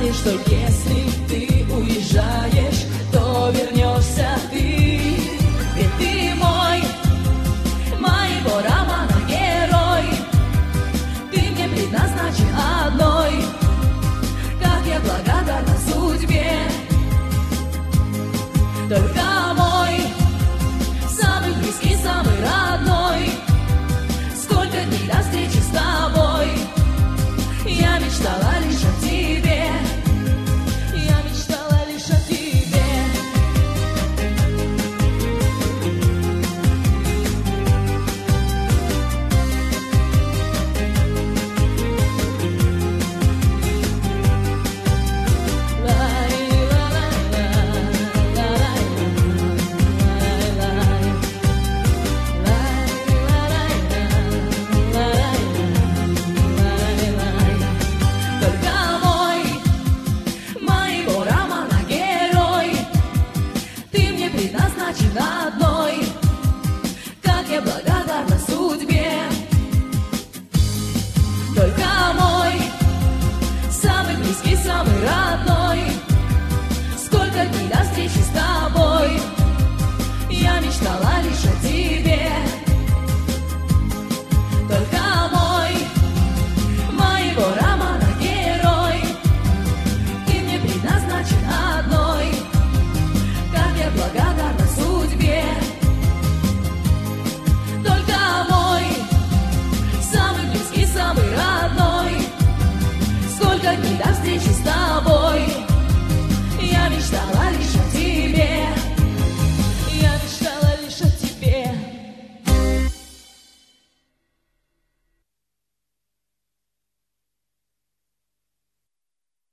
знали, что если ты уезжаешь, то вернешься ты. Ведь ты мой, моего романа герой. Ты мне предназначен одной. Как я благодарна судьбе. Только мой, самый близкий, самый родной. Сколько дней до встречи с тобой. Я мечтала лишь о тебе. Я мечтала лишь о тебе. Предназначен одной. Как я благодарна судьбе. Только мой, самый близкий, самый родной. Сколько дней до встречи с тобой. Я мечтала лишь о тебе. Только мой, моего романа герой. Ты мне предназначен одной. Как я благодарна судьбе. Только мой, самый близкий, самый родной. Сколько дней до встречи с тобой. Я мечтала лишь о тебе.